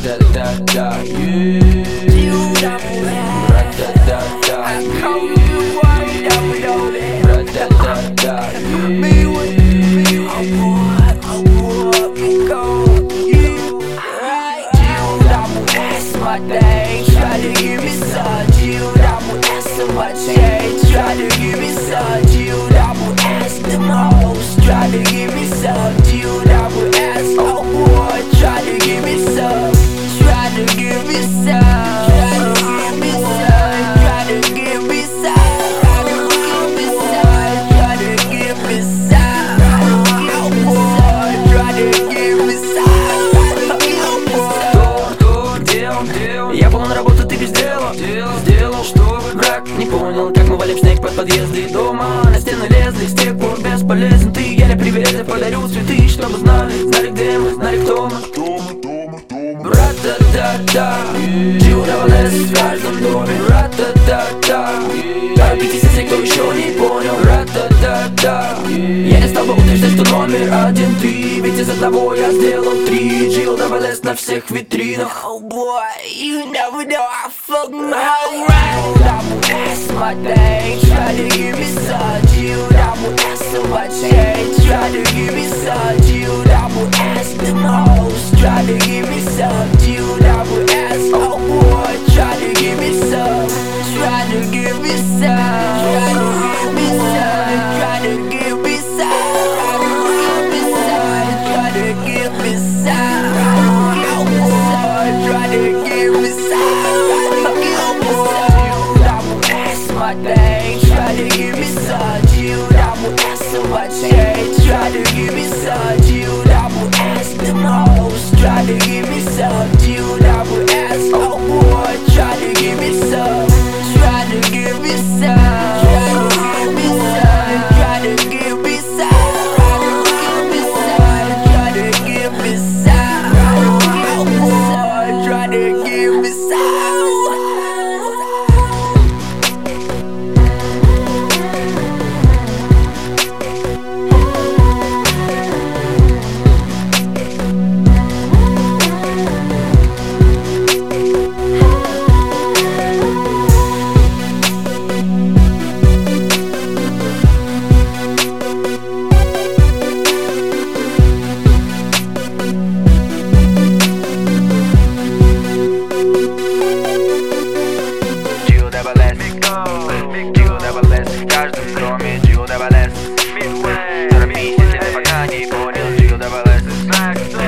Ра-та-та-та, ра-та-та-та, ра-та-та-та, my day, try to give me some. You double S so much hate. Try to give me some. You double S the most. Try to give me some. You double S, oh boy. Try to give me some. Try to give me some. Try to give me some. Try to give me some. Try to give me some. Try to give me some. Oh boy. Try to give me some. Я был на работу, ты без дела. Сделал, чтобы враг не понял, как мы валим снег под подъезды дома. На стены лезли, с тех пор бесполезен. Ты еле привередлив, подарю цветы, чтобы знали, знали где мы, знали кто мы. Ра-та-та-та, G-U-S в каждом доме. Ра-та-та-та, торопитесь, если кто еще не понял. Ра-та-та-та, я не стал бы утверждать, что номер один ты, ведь из одного я сделал три. G-U-S на всех витринах. Oh boy, you never know I fuck my whole right. Double S my day, try to give me some. You double S so much hate. Try to give me some. You double S the most. Try to give me some. You double S, oh boy. Try to give me some. Try to give me some. Try to give me some. Try to give me some. Try to give me some. Try to give me some. Double S my day. Try to give me some. You double S so much hate. Try to give me some. You double S the most. Try to give me some. You double S, oh boy. Try to give me some. Try to give me some. Try to give me some. Try to give me some. Try to give me some. Oh boy. Try to give me some. G-U-S в каждом доме. G-U-S, торопитесь, если пока не понял. G-U-S